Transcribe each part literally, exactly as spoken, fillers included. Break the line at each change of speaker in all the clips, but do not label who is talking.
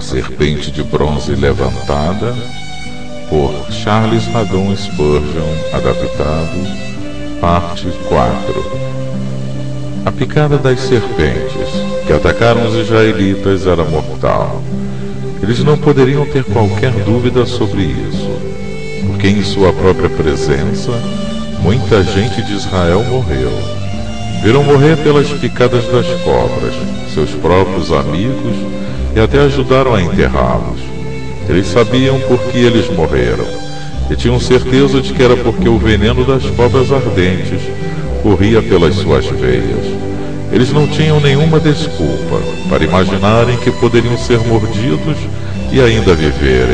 Serpente de Bronze Levantada, por Charles Haddon Spurgeon, adaptado, parte quatro. A picada das serpentes que atacaram os israelitas era mortal. Eles não poderiam ter qualquer dúvida sobre isso, porque em sua própria presença, muita gente de Israel morreu. Viram morrer pelas picadas das cobras, seus próprios amigos, e até ajudaram a enterrá-los. Eles sabiam por que eles morreram, e tinham certeza de que era porque o veneno das cobras ardentes corria pelas suas veias. Eles não tinham nenhuma desculpa para imaginarem que poderiam ser mordidos e ainda viverem.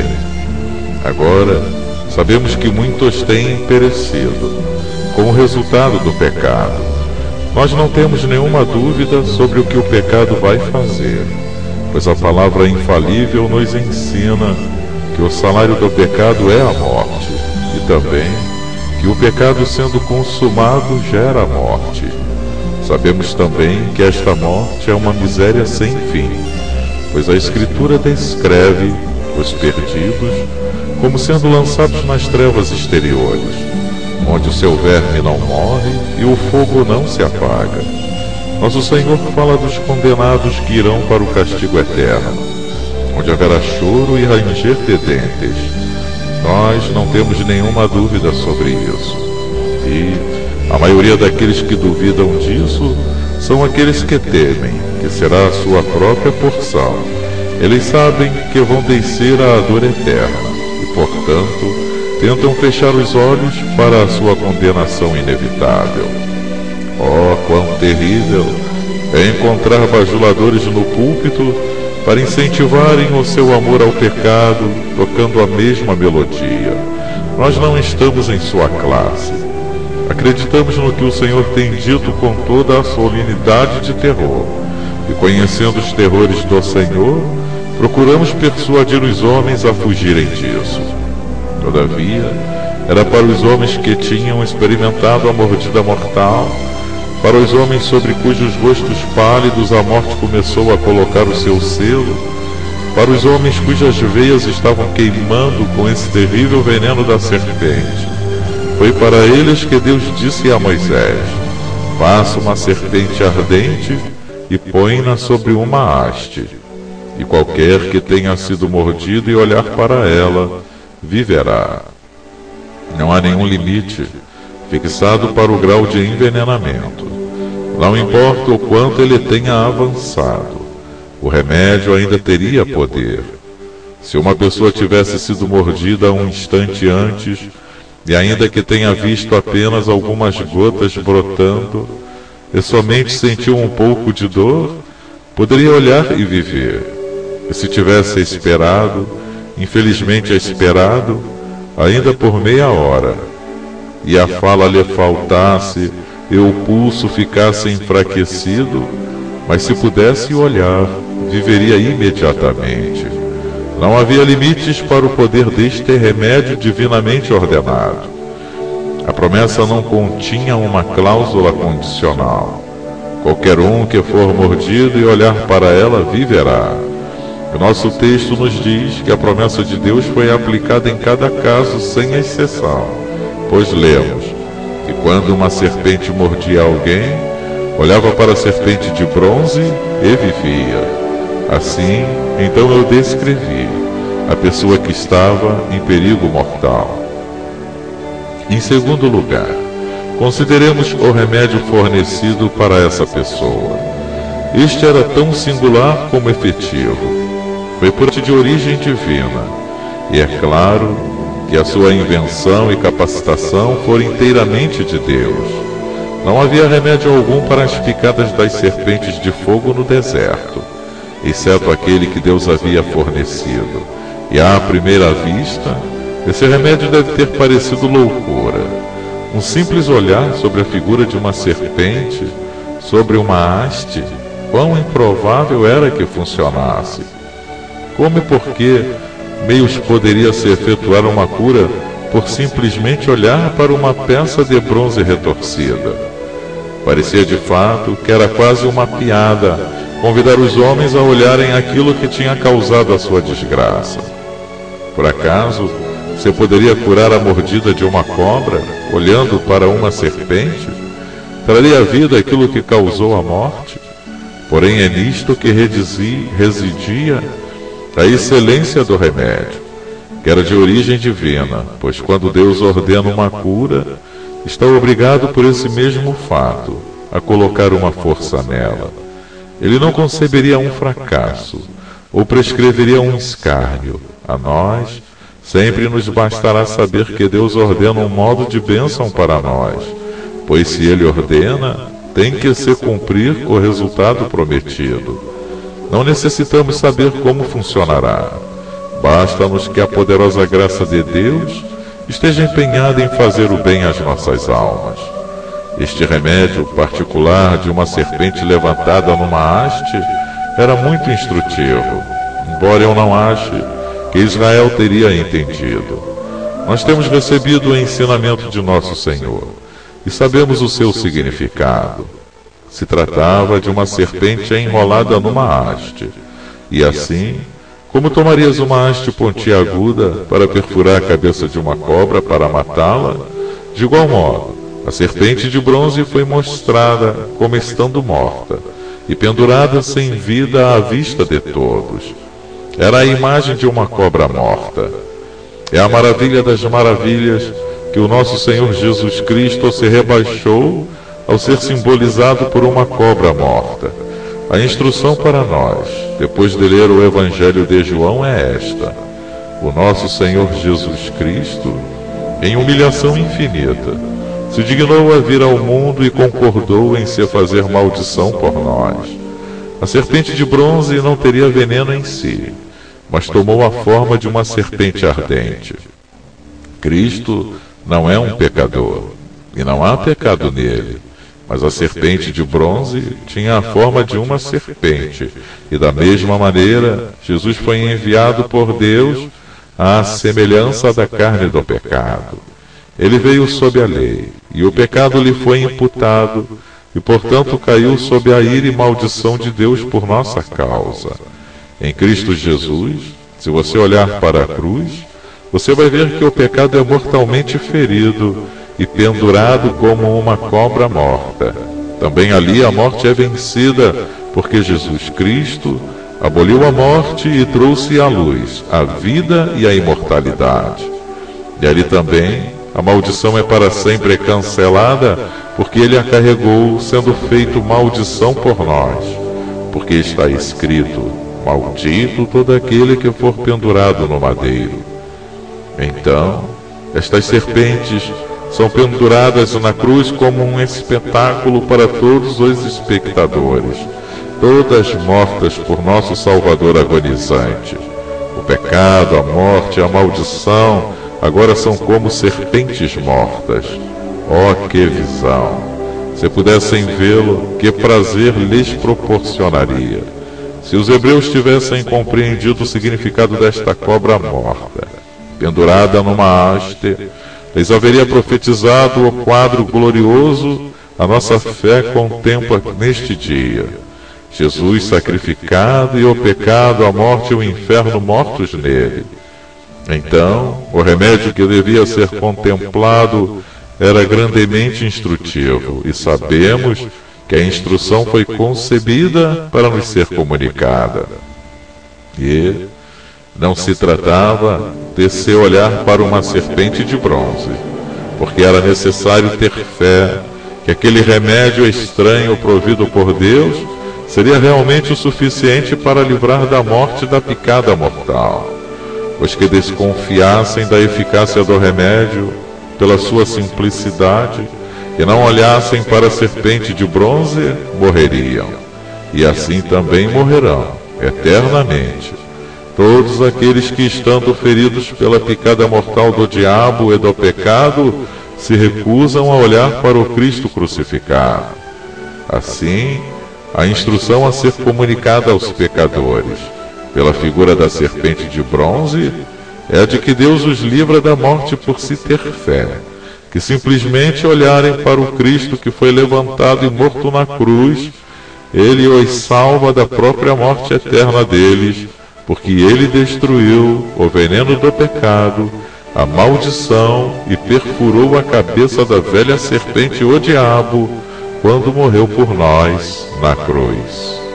Agora, sabemos que muitos têm perecido, como resultado do pecado. Nós não temos nenhuma dúvida sobre o que o pecado vai fazer, pois a palavra infalível nos ensina que o salário do pecado é a morte, e também que o pecado sendo consumado gera a morte. Sabemos também que esta morte é uma miséria sem fim, pois a Escritura descreve os perdidos como sendo lançados nas trevas exteriores, onde o seu verme não morre e o fogo não se apaga. Nosso Senhor fala dos condenados que irão para o castigo eterno, onde haverá choro e ranger de dentes. Nós não temos nenhuma dúvida sobre isso. E a maioria daqueles que duvidam disso são aqueles que temem que será a sua própria porção. Eles sabem que vão descer à dor eterna e, portanto, tentam fechar os olhos para a sua condenação inevitável. Oh, quão terrível é encontrar bajuladores no púlpito para incentivarem o seu amor ao pecado, tocando a mesma melodia. Nós não estamos em sua classe. Acreditamos no que o Senhor tem dito com toda a solenidade de terror, e conhecendo os terrores do Senhor, procuramos persuadir os homens a fugirem disso. Todavia, era para os homens que tinham experimentado a mordida mortal, para os homens sobre cujos rostos pálidos a morte começou a colocar o seu selo, para os homens cujas veias estavam queimando com esse terrível veneno da serpente. Foi para eles que Deus disse a Moisés: faça uma serpente ardente e põe-na sobre uma haste, e qualquer que tenha sido mordido e olhar para ela, viverá. Não há nenhum limite fixado para o grau de envenenamento. Não importa o quanto ele tenha avançado, o remédio ainda teria poder. Se uma pessoa tivesse sido mordida um instante antes, e ainda que tenha visto apenas algumas gotas brotando, e somente sentiu um pouco de dor, poderia olhar e viver. E se tivesse esperado, infelizmente esperado, ainda por meia hora, e a fala lhe faltasse e o pulso ficasse enfraquecido, mas se pudesse olhar, viveria imediatamente. Não havia limites para o poder deste remédio divinamente ordenado. A promessa não continha uma cláusula condicional. Qualquer um que for mordido e olhar para ela, viverá. O nosso texto nos diz que a promessa de Deus foi aplicada em cada caso sem exceção, pois lemos que quando uma serpente mordia alguém, olhava para a serpente de bronze e vivia. Assim, então eu descrevi a pessoa que estava em perigo mortal. Em segundo lugar, consideremos o remédio fornecido para essa pessoa. Este era tão singular como efetivo. Foi por de origem divina, e é claro que a sua invenção e capacitação foram inteiramente de Deus. Não havia remédio algum para as picadas das serpentes de fogo no deserto, exceto aquele que Deus havia fornecido. E à primeira vista, esse remédio deve ter parecido loucura. Um simples olhar sobre a figura de uma serpente, sobre uma haste, quão improvável era que funcionasse. Como e por que meios poderia se efetuar uma cura por simplesmente olhar para uma peça de bronze retorcida? Parecia de fato que era quase uma piada convidar os homens a olharem aquilo que tinha causado a sua desgraça. Por acaso, você poderia curar a mordida de uma cobra olhando para uma serpente? Traria à vida aquilo que causou a morte? Porém é nisto que residia a excelência do remédio, que era de origem divina, pois quando Deus ordena uma cura, está obrigado por esse mesmo fato a colocar uma força nela. Ele não conceberia um fracasso, ou prescreveria um escárnio. A nós, sempre nos bastará saber que Deus ordena um modo de bênção para nós, pois se Ele ordena, tem que se cumprir o resultado prometido. Não necessitamos saber como funcionará. Basta-nos que a poderosa graça de Deus esteja empenhada em fazer o bem às nossas almas. Este remédio particular de uma serpente levantada numa haste era muito instrutivo, embora eu não ache que Israel teria entendido. Nós temos recebido o ensinamento de nosso Senhor e sabemos o seu significado. Se tratava de uma serpente enrolada numa haste, e assim, como tomarias uma haste pontiaguda para perfurar a cabeça de uma cobra para matá-la, de igual modo, a serpente de bronze foi mostrada como estando morta e pendurada sem vida à vista de todos. Era a imagem de uma cobra morta. É a maravilha das maravilhas que o nosso Senhor Jesus Cristo se rebaixou ao ser simbolizado por uma cobra morta. A instrução para nós, depois de ler o Evangelho de João, é esta: o nosso Senhor Jesus Cristo, em humilhação infinita, se dignou a vir ao mundo e concordou em se fazer maldição por nós. A serpente de bronze não teria veneno em si, mas tomou a forma de uma serpente ardente. Cristo não é um pecador, e não há pecado nele, mas a serpente de bronze tinha a forma de uma serpente, e da mesma maneira, Jesus foi enviado por Deus à semelhança da carne do pecado. Ele veio sob a lei, e o pecado lhe foi imputado, e portanto caiu sob a ira e maldição de Deus por nossa causa. Em Cristo Jesus, se você olhar para a cruz, você vai ver que o pecado é mortalmente ferido e pendurado como uma cobra morta. Também ali a morte é vencida, porque Jesus Cristo aboliu a morte e trouxe à luz a vida e a imortalidade. E ali também a maldição é para sempre cancelada, porque ele a carregou, sendo feito maldição por nós. Porque está escrito: maldito todo aquele que for pendurado no madeiro. Então, estas serpentes são penduradas na cruz como um espetáculo para todos os espectadores, todas mortas por nosso Salvador agonizante. O pecado, a morte, a maldição agora são como serpentes mortas. Oh, que visão! Se pudessem vê-lo, que prazer lhes proporcionaria. Se os hebreus tivessem compreendido o significado desta cobra morta, pendurada numa haste, lhes haveria profetizado o quadro glorioso a nossa fé contempla neste dia. Jesus sacrificado e o pecado, a morte e o inferno mortos nele. Então, o remédio que devia ser contemplado era grandemente instrutivo, e sabemos que a instrução foi concebida para nos ser comunicada. E não se tratava de se olhar para uma serpente de bronze, porque era necessário ter fé que aquele remédio estranho provido por Deus seria realmente o suficiente para livrar da morte da picada mortal. Os que desconfiassem da eficácia do remédio pela sua simplicidade e não olhassem para a serpente de bronze, morreriam, e assim também morrerão eternamente todos aqueles que, estando feridos pela picada mortal do diabo e do pecado, se recusam a olhar para o Cristo crucificado. Assim, a instrução a ser comunicada aos pecadores, pela figura da serpente de bronze, é a de que Deus os livra da morte por se ter fé, que simplesmente olharem para o Cristo que foi levantado e morto na cruz, Ele os salva da própria morte eterna deles, porque Ele destruiu o veneno do pecado, a maldição e perfurou a cabeça da velha serpente, o diabo, quando morreu por nós na cruz.